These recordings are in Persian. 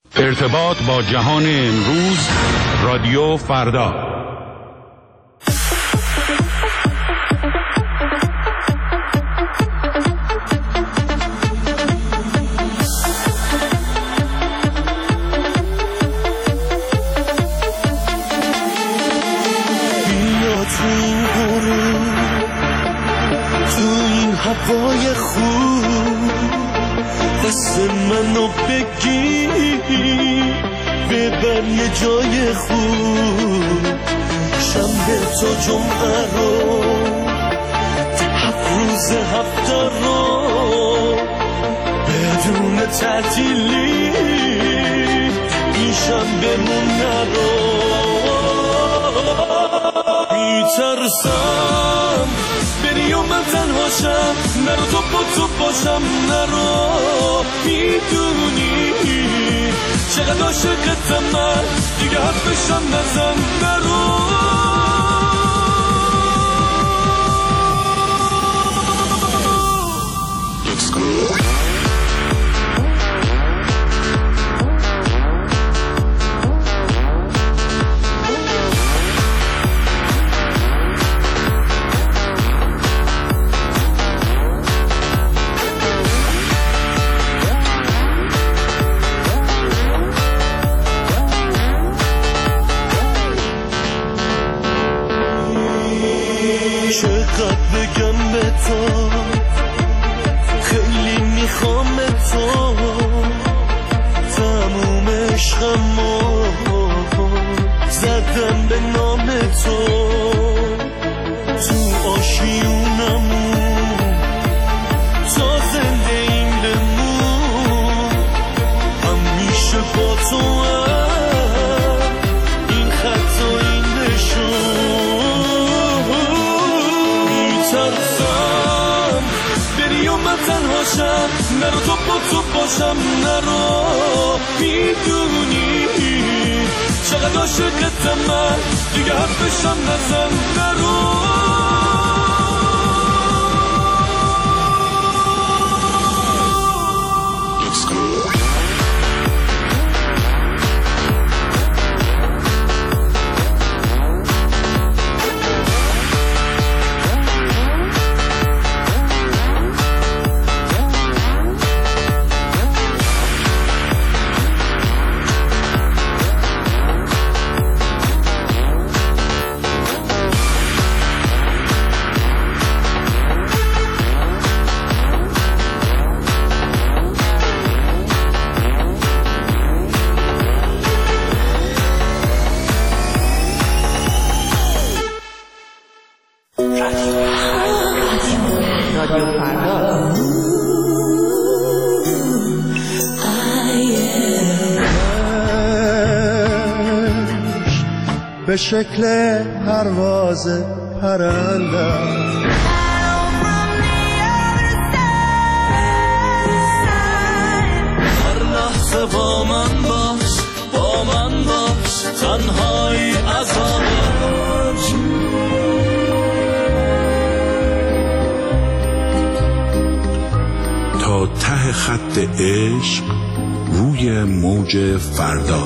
ارتباط با جهان امروز، رادیو فردا. بیا تو این غروب، تو این هوای خوب، دست منو بگیر ببر یه جای خوب. شنبه تا جمعه رو، 7 روز هفته رو بدون تعطیلی این شنبه مون نرو. میترسم بری و من تنهاشم، نرو تو با تو باشم، نرو. میدونی چقدر عاشقتم من، دیگه حرفشم نزن، نرو. چقدر بگم به تو، خیلی میخوام تو، تموم عشقمو زدم به نام تو. تو آشیونمون تا زنده این بمون، همیشه با تو این خط و این نشون. میترسم بری و من تنهاشم، نرو تو با تو باشم، نرو. میدونی چقدر عاشقتم من، دیگه حرفشم نزن، نرو. به شکل پرواز پرنده هر لحظه با من باش، با من باش، تنهایی عذابش. تا ته خط عشق، روی موج فردا.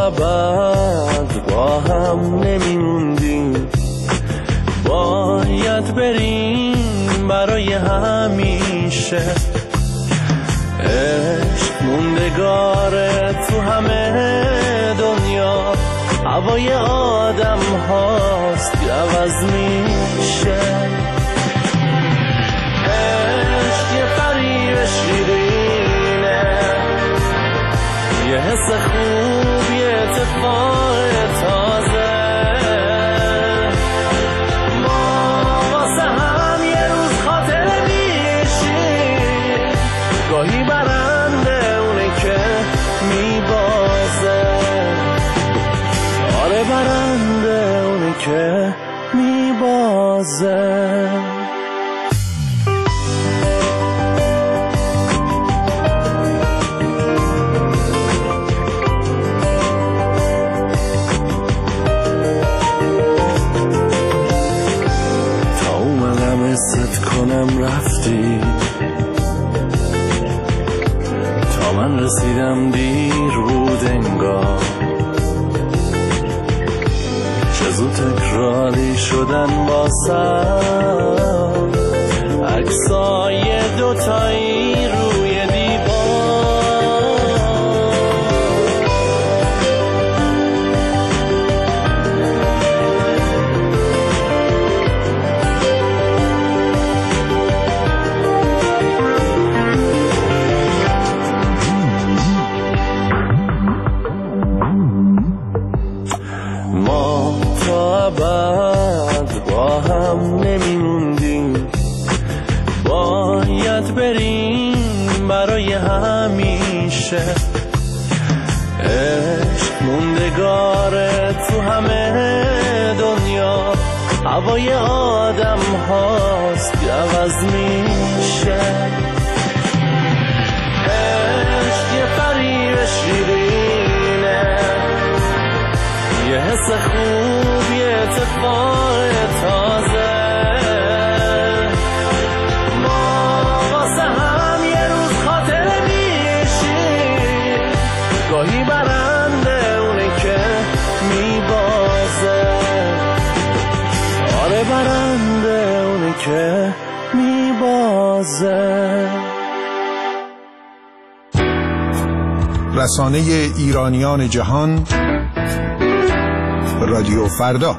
ابد با هم نمیموندیم، باید بریم برای همیشه. عشق موندگاره تو همه دنیا، هوای آدم هاست که عوض میشه. عشق یه فریب شیرینه، یه حس خوب، یه اتفاق تازه. ما واسه هم یه روز خاطره میشیم، گاهی برنده اونه که میبازه. آره برنده اونه که میبازه. کنم رفتی تا من رسیدم دیر بود انگار، چه زود تکراری شدن باسم عکسای دوتایی روی نمیموندیم، باید بریم برای همیشه. عشق موندگاره تو همه دنیا، هوای آدم هاست که عوض میشه. عشق یه فریب شیرینه، یه حس خوب، یه اتفاق تازه. ما واسه هم یه روز خاطره میشیم، گاهی برنده اونه که میبازه. آره برنده اونه که میبازه. رسانه ایرانیان جهان، رادیو فردا.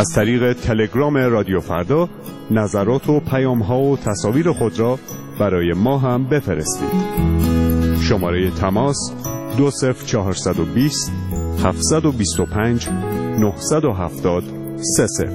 از طریق تلگرام رادیو فردا نظرات و پیام‌ها و تصاویر خود را برای ما هم بفرستید. شماره تماس 20420 725 970 30.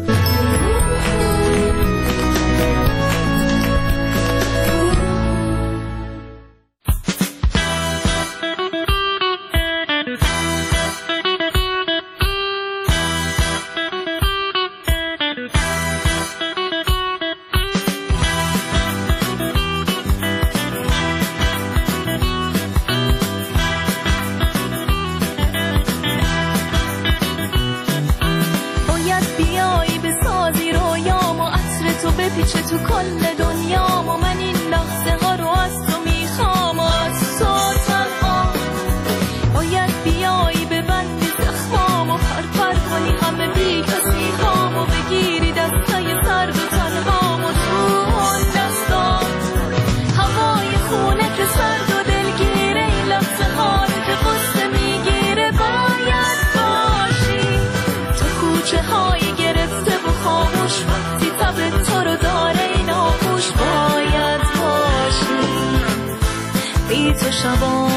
پیچه تو کل دنیا و من این لحظه ها رو از تو میخوام و از تو تنها باید بیایی ببندی زخمام و پرپر کنی همه بی کسی هام و بگیری دستای سرد و تنهام و تو اون دستا هوای خونه که سرد و دلگیره این لحظه ها رو که قصه میگیره باید باشی تو کوچه هایی گرفته و خاموش وقتی تب تو رو داره این آغوش باید باشی بی تو شبا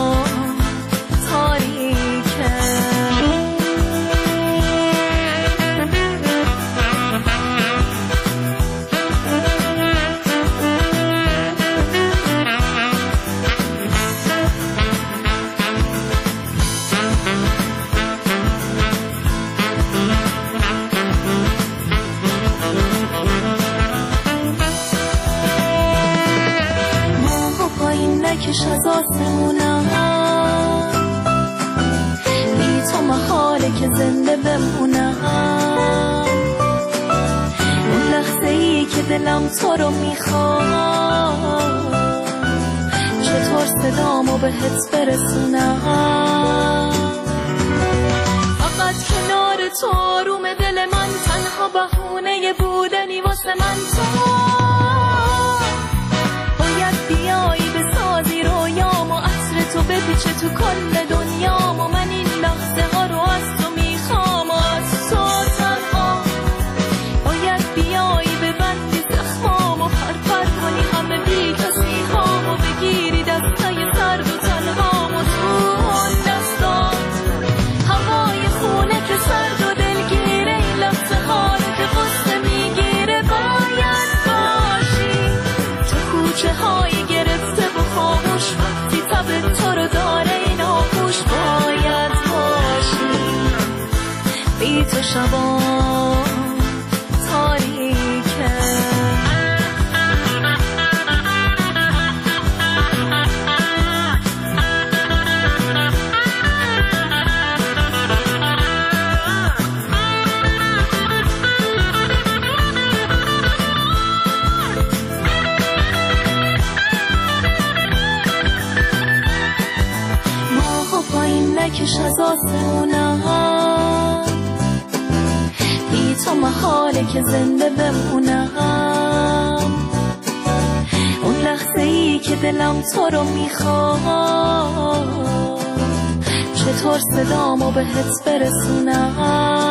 تاریکه نکش از آسمونم بی تو محاله که زنده بمونم اون لحظه ای که دلم تو رو میخواد چطور صدامو بهت برسونم فقط کنار تو آروم دل من تنها بهونه بودنی واسه من تو باید بیایی بسازی رویام و عطر تو بپیچه تو کل دنیام و من این لحظه ها رو از تو میخوام و از تو تنها باید بیایی ببندی زخمام و پرپر کنی همه بی کسی هام و بگیری دستای سرد و تنهام و تو اون دستا هوای خونه که سرد و دلگیره این لحظه ها رو که قصه میگیره باید باشی تو کوچه هایی گرفته و خاموش وقتی تب تو رو داره این آغوش باید باشی بی تو شبا تاریکه نکش از آسمونم بی تو محاله که زنده بمونم اون لحظه ای که دلم تو رو میخواد چطور صدامو بهت برسونم